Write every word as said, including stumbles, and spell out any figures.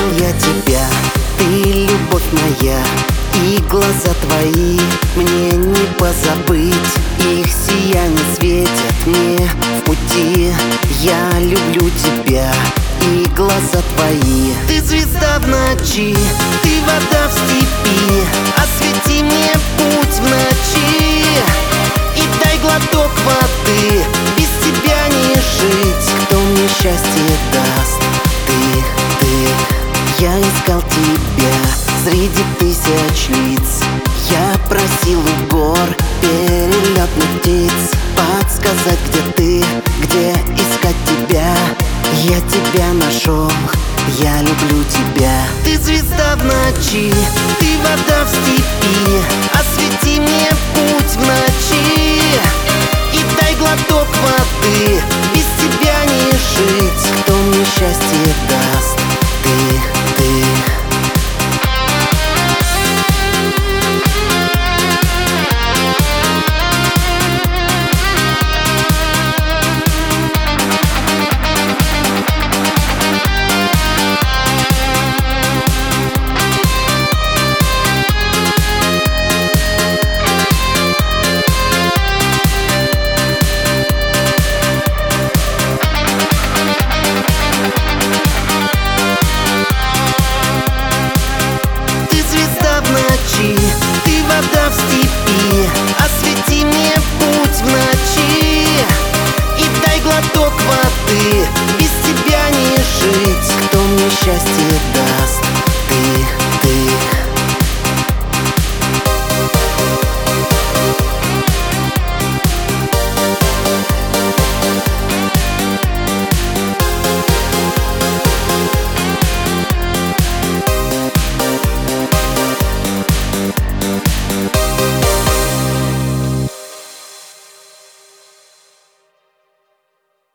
вспомнил я тебя, ты любовь моя, и глаза твои мне не позабыть. Их сияние светят мне в пути. Я люблю тебя и глаза твои. Ты звезда в ночи, ты вода в степи. Освети мне путь в ночи и дай глоток воды. Без тебя не жить, кто мне счастье даст? Ты, ты, я искал тебя среди тысяч лиц. Я просил у гор перелетных птиц подсказать, где ты, где искать тебя. Я тебя нашел, я люблю тебя. Ты звезда в ночи, ты вода в степи. Освети мне путь в ночи и дай глоток воды. Без тебя не жить, кто мне счастье даст? Ты, ты. Ты вода в степи, освети мне путь в ночи и дай глоток воды. Без тебя не жить, кто мне счастье